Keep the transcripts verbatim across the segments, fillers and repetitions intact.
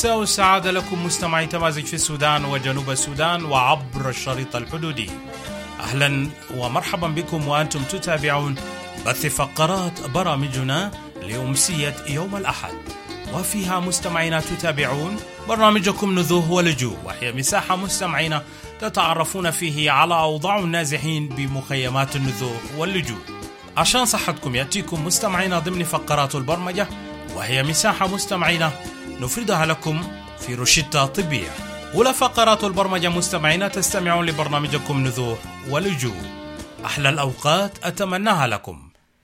المساء والسعادة لكم مستمعي تمازج في السودان وجنوب السودان وعبر الشريط الحدودي. أهلا ومرحبا بكم وأنتم تتابعون بث فقرات برامجنا لأمسية يوم الأحد، وفيها مستمعينا تتابعون برنامجكم نزوه ولجوء، وهي مساحة مستمعينا تتعرفون فيه على أوضاع النازحين بمخيمات النزوه واللجوء. عشان صحتكم يأتيكم مستمعينا ضمن فقرات البرمجة، وهي مساحة مستمعينا نفردها لكم في روشتة طبية. أولى فقرات البرمجة مستمعينا تستمعون لبرنامجكم نزوح ولجوء. أحلى الأوقات أتمناها لكم.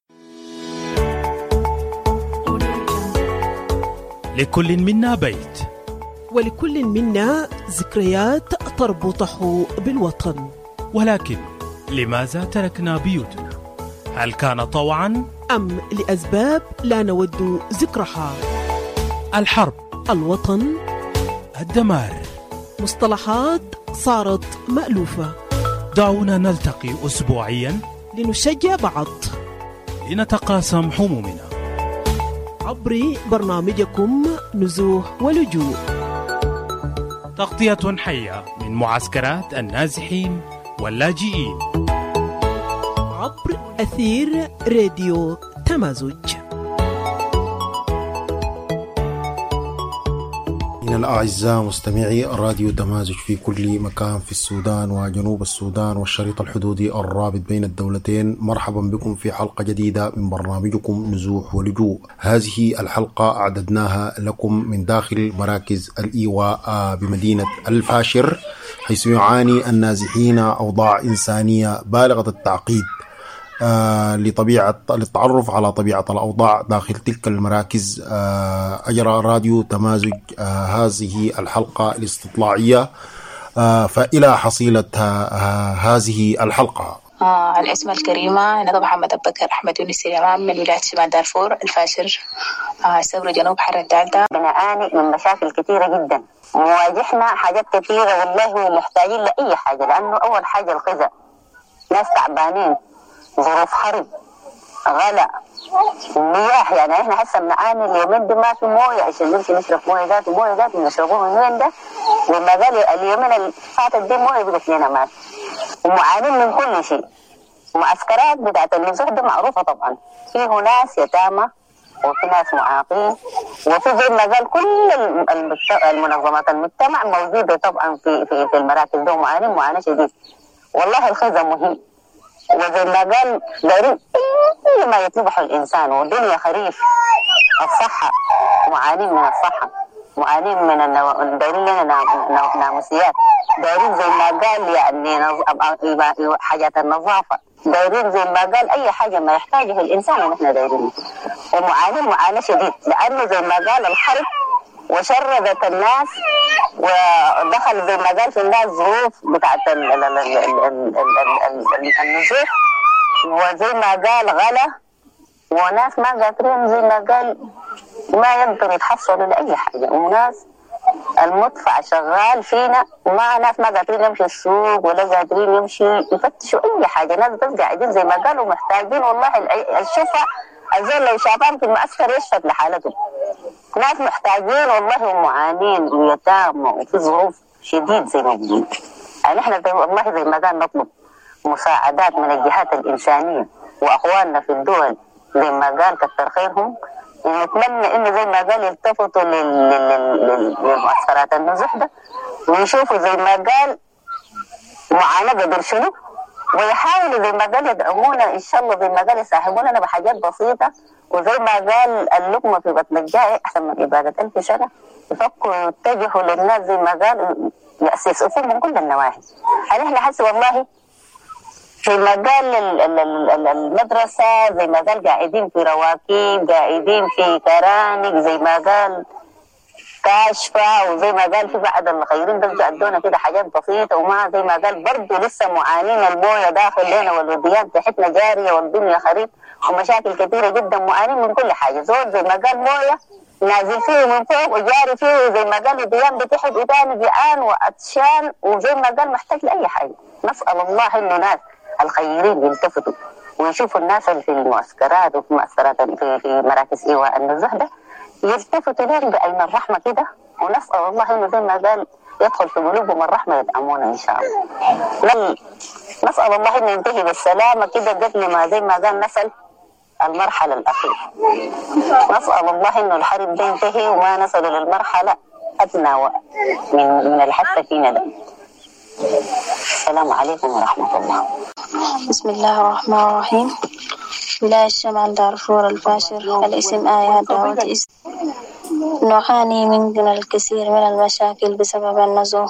لكل منا بيت، ولكل منا ذكريات تربطه بالوطن، ولكن لماذا تركنا بيوتنا؟ هل كان طوعا أم لأسباب لا نود ذكرها؟ الحرب، الوطن، الدمار، مصطلحات صارت مألوفة. دعونا نلتقي أسبوعيا لنشجع بعض، لنتقاسم همومنا عبر برنامجكم نزوح ولجوء، تغطية حية من معسكرات النازحين واللاجئين عبر أثير راديو تمازج. من الأعزاء مستمعي راديو تمازج في كل مكان في السودان وجنوب السودان والشريط الحدودي الرابط بين الدولتين، مرحبا بكم في حلقة جديدة من برنامجكم نزوح ولجوء. هذه الحلقة أعددناها لكم من داخل مراكز الإيواء بمدينة الفاشر، حيث يعاني النازحين أوضاع إنسانية بالغة التعقيد آه لطبيعة للتعرف على طبيعة الأوضاع داخل تلك المراكز. آه أجرى راديو تمازج آه هذه الحلقة الاستطلاعية آه فإلى حصيلة آه هذه الحلقة. آه الاسم الكريمة أنا محمد أبو بكر أحمد يونس سليمان من ولاية شمال دارفور الفاشر، آه ثورة جنوب حر الدالتا. بنعاني من مشاكل كثيرة جدا، مواجهنا حاجات كثيرة والله، ومحتاجين لأي حاجة، لأنه أول حاجة الغذاء، ناس تعبانين، ظروف حرب، غلا، مياه. يعني احنا حسا بنعاني اليومين دي ما في مويه عشان نمشي نشرب مويه ذات مويه ذات نشربوه من وين ده؟ لما قال اليومين اللي فاتت دي مويه بقت لنا مات، ومعانين من كل شيء. معسكرات بتاعت النزوح دي معروفه طبعا، فيه ناس يتامى وفي ناس معاقين، وفي زي ما قال كل المنظمات المجتمع موجوده طبعا في في في المراكز دي، ومعانين معاناه شديد. والله الخزة مهم، وزي ما قال دارين كل ما يطلبه الإنسان، والدنيا خريف. الصحة معانين من الصحة، معانين من النو... دارين لنا ناموسيات، دارين زي ما قال يعني نظ... حاجات النظافة، دارين زي ما قال أي حاجة ما يحتاجه الإنسان ونحن دارين. ومعانين معاناة شديد، لأنه زي ما قال الحرب وشردت الناس، ودخل زي ما قال في الناس ظروف بتاعت النزوح، وزي ما قال غلا، وناس ما قادرين زي ما قال ما يقدروا يتحصلوا لأي حاجة، وناس المدفع شغال فينا، وما ناس ما قادرين يمشي السوق ولا قادرين يمشي يفتشوا أي حاجة، ناس بس قاعدين زي ما قالوا محتاجين والله الشفاء. الزول لو شافان في المعسكر يشفت لحالتهم، ناس محتاجين والله ومعانين ويتامى وفي ظروف شديد زي ما بيقول. يعني احنا والله زي ما قال نطلب مساعدات من الجهات الإنسانية وأخواننا في الدول زي ما قال كتر خيرهم، ونتمنى إنه زي ما قال يلتفتوا للمعسكرات النزوح ده ويشوفوا زي ما قال معاناة قدر شنو، ويحاولوا زي ما قال يدعمونا إن شاء الله، زي ما قال يساهمونا بحاجات بسيطة، وزي ما قال اللقمة في بطن الجائع أحسن من عبادة ألف سنة. يفكروا يتجهوا للناس زي ما قال يأسسوا من كل النواحي. يعني إحنا حس والله زي ما قال المدرسة، زي ما قال قاعدين في رواكيب، قاعدين في كرانك، زي ما قال كاشفة، وزي ما قال في بعض الخيرين بس عندنا كده حاجات بسيطة، وما زي ما قال برضه لسه معانين الموية داخل لنا، والوديان تحتنا جارية، والدنيا خريف، ومشاكل كثيرة جدا، معانين من كل حاجة. زول زي ما قال موية نازل فيه من فوق وجاري فيه، زي ما قال وديان بتحت وتاني جيعان وأتشان، وزي ما قال محتاج لأي حاجة. نسأل الله إنه ناس الخيرين يلتفتوا ويشوفوا الناس اللي في المعسكرات وفي معسكرات في, في مراكز إيواء النزوح ده، يلتفتوا لهم بعين الرحمة كده ونسأل الله إنه زي ما قال يدخل في قلوبهم الرحمة يدعمونا إن شاء الله. نسأل الله إنه ينتهي بالسلامة كده قبل ما زي ما قال نسأل المرحلة الأخيرة. نسأل الله إنه الحرب ده ينتهي وما نصل للمرحلة أدنى من من الحث فينا ده. السلام عليكم ورحمة الله. بسم الله الرحمن الرحيم. ولاية شمال دارفور الفاشر. الاسم آية داود. نعاني من الكثير من المشاكل بسبب النزوح،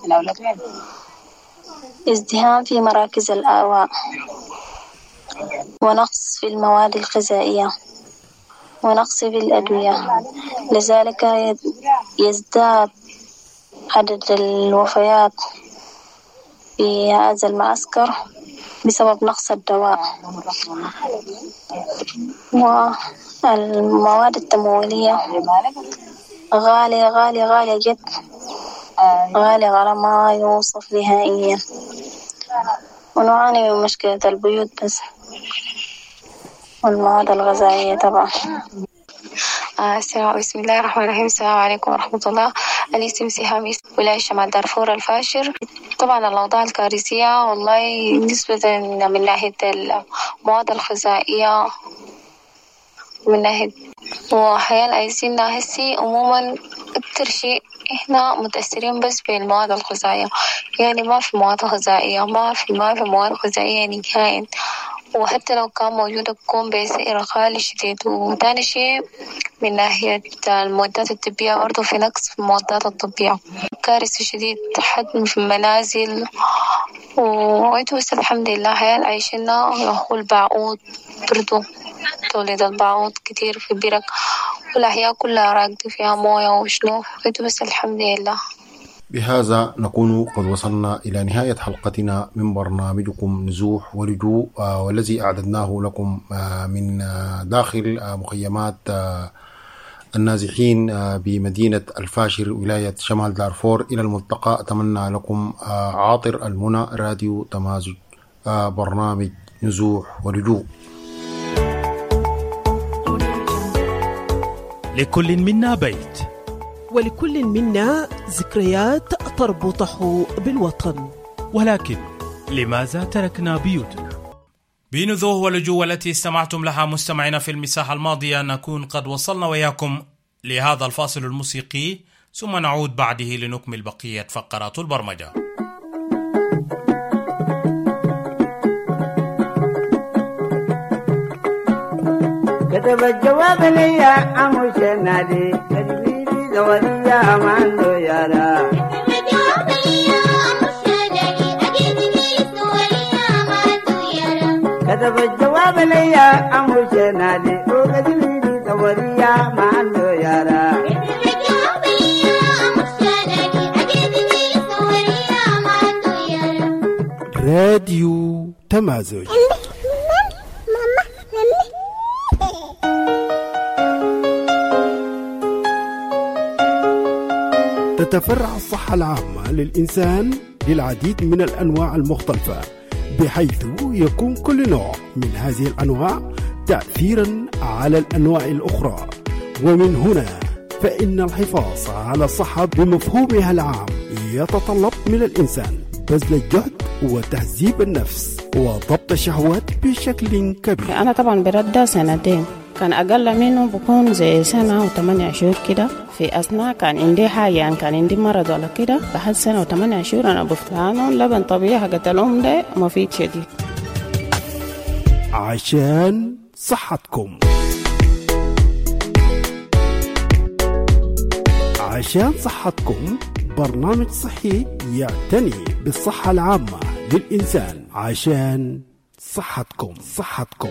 ازدحام في مراكز الآواء، ونقص في المواد الغذائية، ونقص في الأدوية. لذلك يزداد عدد الوفيات في هذا المعسكر بسبب نقص الدواء. والمواد التمويلية غالية غالية غالية جد، غالية على ما يوصف نهائيا. ونعاني من مشكلة البيوت بس والمواد الغذائية طبعا. آه بسم الله الرحمن الرحيم. السلام عليكم ورحمة الله. الاسم سهام، ولاية شمال دارفور الفاشر. طبعا الأوضاع الكارثية والله نسبة من ناحية المواد الغذائية، من ناحية وحياة عايزين هسي عموما أكتر شيء إحنا متأثرين بس بالمواد الغذائية، يعني ما في مواد غذائية، ما في ما في مواد غذائية نهائيا، وحتى لو كان موجودة بكون بسعر غالي شديد. وتاني شيء من ناحية المعدات الطبية برضو في نقص في المعدات الطبية، كارثة شديد، حد في المنازل. وبس الحمد لله حياة عايشنا. يقول بعوض برضو تولد البعوض كتير في برك، والأحياء كلها راقدة فيها موية وشنو. بس الحمد لله. بهذا نكون قد وصلنا إلى نهاية حلقتنا من برنامجكم نزوح ولجوء، آه والذي أعددناه لكم آه من آه داخل آه مخيمات آه النازحين آه بمدينة الفاشر ولاية شمال دارفور. إلى الملتقى. أتمنى لكم آه عاطر المنى، راديو تمازج، آه برنامج نزوح ولجوء. لكل منا بيت، ولكل منا ذكريات تربطه بالوطن، ولكن لماذا تركنا بيوتنا؟ بنزوح ولجوء التي استمعتم لها مستمعين في المساحة الماضية نكون قد وصلنا وياكم لهذا الفاصل الموسيقي، ثم نعود بعده لنكمل بقية فقرات البرمجة. كتب الجواب لي عمو شنادي كتبيلي زوريا ماندو يارا. كتب الجواب لي عمو شنادي أجيبني زوريا ماندو يارا. كتب الجواب لي عمو شنادي وكتبيلي زوريا ماندو يارا. كتب الجواب لي عمو شنادي أجيبني زوريا ماندو يارا. راديو تمازج. تتفرع الصحة العامة للإنسان للعديد من الأنواع المختلفة، بحيث يكون كل نوع من هذه الأنواع تأثيرا على الأنواع الأخرى. ومن هنا فإن الحفاظ على الصحة بمفهومها العام يتطلب من الإنسان بذل الجهد وتهذيب النفس وضبط الشهوات بشكل كبير. أنا طبعا برد سنتين، كان أقل منه بكون زي سنة وثمانية شهور كده. في أثناء كان عندي حاجة، يعني كان عندي مرض ولا كده، بعد سنة وثمانية شهور أنا بفتانه لبن طبيعي حقت الأم ده مفيد شديد. عشان صحتكم، عشان صحتكم برنامج صحي يعتني بالصحة العامة للإنسان. عشان صحتكم صحتكم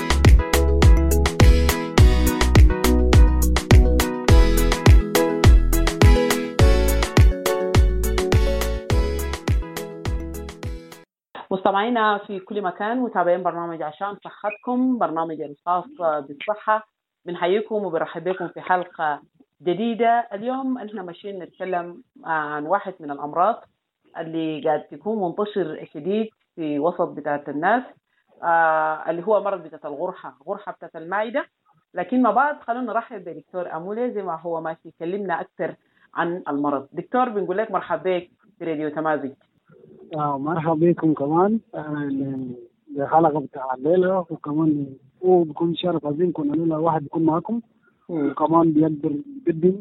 مستمعينا في كل مكان، متابعين برنامج عشان صحتكم، برنامج الخاص بالصحة. بنحييكم وبرحب بكم في حلقة جديدة. اليوم احنا ماشيين نتكلم عن واحد من الأمراض اللي قاعد تكون منتشر شديد في وسط بتاعة الناس، آه اللي هو مرض بتاعة الغرحة، غرحة بتاعة المعدة. لكن ما بعد خلونا نرحب بدكتور أمولي زي ما هو ماشي يكلمنا أكثر عن المرض. دكتور بنقول لك مرحبا بك في راديو تمازج. آه مرحبا بكم كمان الحلقة بتاع الليلة، وكمان هو بيكون شرف عظيم كنا لنا واحد بيكون معكم وكمان بيقدر يقدم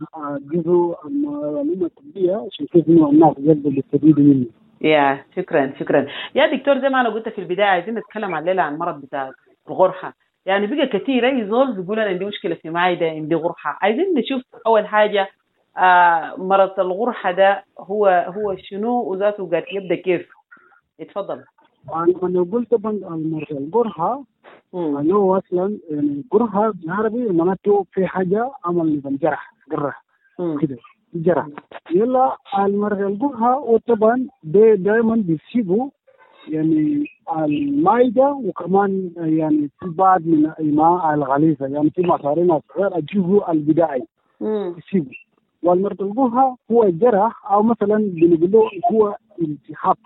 جزء المعلومة الطبية عشان كيف إنه الناس يقدر يستفيدوا منه. يا شكرا شكرا يا دكتور. زي ما أنا قلت في البداية عايزين نتكلم الليلة عن مرض بتاع الغرحة. يعني بقى كثير أي زول بيقول أنا عندي مشكلة في معدة عندي غرحة. عايزين نشوف أول حاجة آه مرض الغرحة ده هو هو شنو وذاته قاعد يبدأ كيف؟ اتفضل. أنا قلت طبعا المرض الغرحة اللي هو أصلا يعني الغرحة بالعربي معناته في حاجة عمل بالجرح جرح كده جرح. يلا المرض الغرحة وطبعا دائما بيصيبوا يعني المعدة وكمان يعني في بعض من الإمعاء الغليظة، يعني في مصارين الصغير الجزء البدائي يصيبوا. والمرض الغرحة هو جرح أو مثلا بنقول له هو التهاب.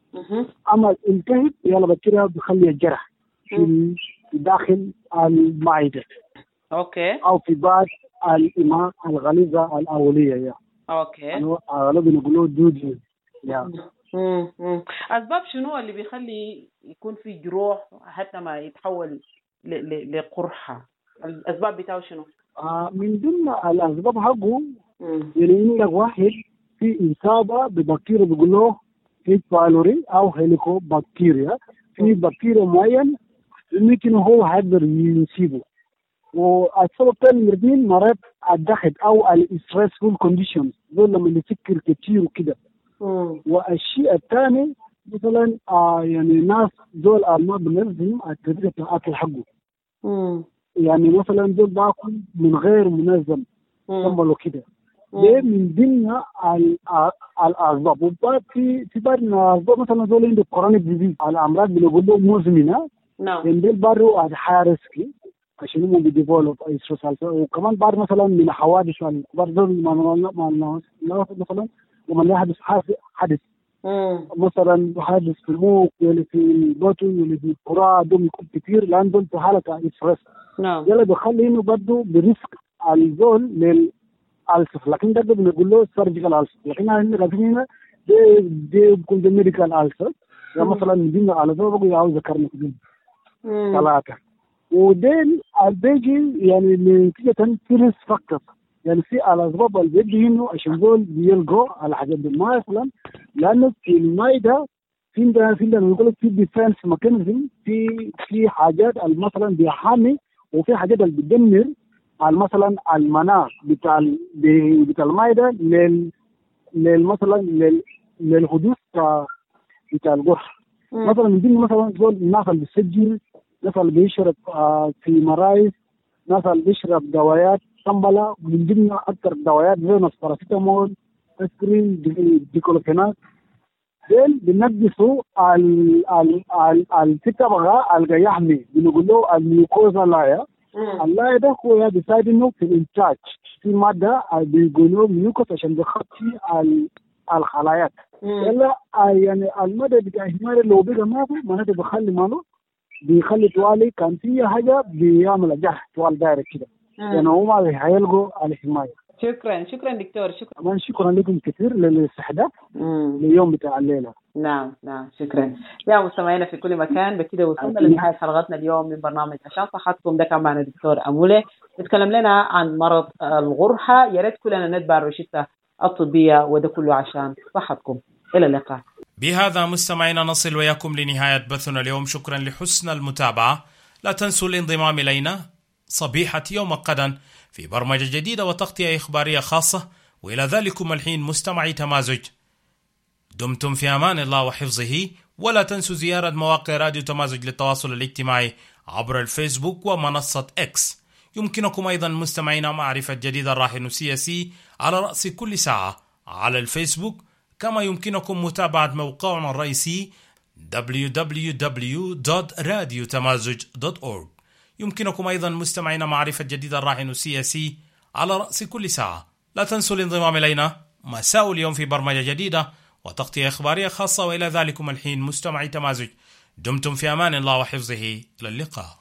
أما التهاب يلا بكتيريا بخلي الجرح في داخل المعدة. أوكي. أو في بعض الإمعاء الغليظة الأولية يعني. أوكي. أنا بنقول له دودي يعني. امم اسباب شنو اللي بيخلي يكون في جروح حتى ما يتحول لقرحه؟ الاسباب بتاعه شنو؟ آه من ضمن الاسباب حقه يعني عندك واحد في اصابه ببكتيريا بيقول له هيت بايلوري او هيليكوبكتيريا، في بكتيريا معين يمكن هو هيقدر يصيبه. والسبب الثاني المرضين مرض الضغط او الستريسفول كونديشنز دول لما يفكر كتير وكده. والشيء الثاني مثلا آه يعني ناس دول ما بنلزم التدريب الاكل حقه. مم. يعني مثلا دول باكل من غير منظم كملوا كده. ده من ضمن الاسباب. وبعد في في بعض الاسباب مثلا دول عندهم كورونيك ديزيز، الامراض بنقول مزمنه. نعم. يعني دول برضه حارسكي عشان هم بيديفولوب اي ستريس. وكمان بعد مثلا من الحوادث برضه مثلا ومن يحدث حدث مثلا حادث في الموت ولا في البطن ولا في القراءة دول يكون كتير لأن دول في حالة إسفرس. نعم. يلا بيخلي إنه برضه بريسك الزول للألسف، لكن ده بنقول له سيرجيكال ألسف. لكن هنا هنا ده ده بيكون ده ميديكال ألسف. يعني مثلا ندينا على زول بقول عاوز ذكرنا كده ثلاثة. ودين البيجي يعني نتيجة فيرس فاكتور. يعني في الأسباب اللي بيجي هنا عشان دول بيلقوا على حاجات دي ما مثلا لأنه في المايدة في عندنا في عندنا بنقول في ديفنس ميكانيزم، في في حاجات مثلا بيحامي وفي حاجات اللي بتدمر مثلا المناخ بتاع بتاع المايدة لل للمثلا لل للحدوث بتاع الجرح. مثلا من ضمن مثلا دول الناس اللي بيسجل، الناس اللي بيشرب في مرايز، الناس اللي بيشرب دوايات طنبلة، من ضمن أكثر دوايات زي الباراسيتامول، أسبرين، ديكلوفيناك. دول بنقصوا ال ال ال التبغى اللي يحمي بنقول له الميوكوزا لايا. اللايا ده هو بيساعد إنه في الإنتاج في مادة بيقولوا ميوكوس عشان بيخطي الخلايا. يلا يعني المادة بتاع الحماية اللي هو بيجا ما في معناته بيخلي ماله بيخلي توالي كان فيها حاجة بيعمل جرح توال دايركت كده. يعني هم هيلقوا الحماية. شكرا شكرا دكتور. شكرا كمان شكرا لكم كثير للاستحداث لليوم بتاع الليلة. نعم نعم شكرا يا مستمعينا في كل مكان. بكده وصلنا لنهاية حلقتنا اليوم من برنامج عشان صحتكم. ده كان معنا دكتور أمولة نتكلم لنا عن مرض الغرحة. يا ريت كلنا نتبع الروشتة الطبية وده كله عشان صحتكم. إلى اللقاء. بهذا مستمعينا نصل وياكم لنهاية بثنا اليوم. شكرا لحسن المتابعة. لا تنسوا الانضمام إلينا صبيحة يوم غدا في برمجة جديدة وتغطية إخبارية خاصة. وإلى ذلكم الحين مستمعي تمازج دمتم في أمان الله وحفظه. ولا تنسوا زيارة مواقع راديو تمازج للتواصل الاجتماعي عبر الفيسبوك ومنصة إكس. يمكنكم أيضا مستمعينا معرفة جديد الراهن السياسي على رأس كل ساعة على الفيسبوك، كما يمكنكم متابعة موقعنا الرئيسي دبليو دبليو دبليو دوت راديو تمازج دوت أورغ. يمكنكم أيضا مستمعين معرفة جديد الراهن السياسي على رأس كل ساعة. لا تنسوا الانضمام إلينا مساء اليوم في برمجة جديدة وتغطية إخبارية خاصة. وإلى ذلكم الحين مستمعي تمازج دمتم في أمان الله وحفظه. إلى اللقاء.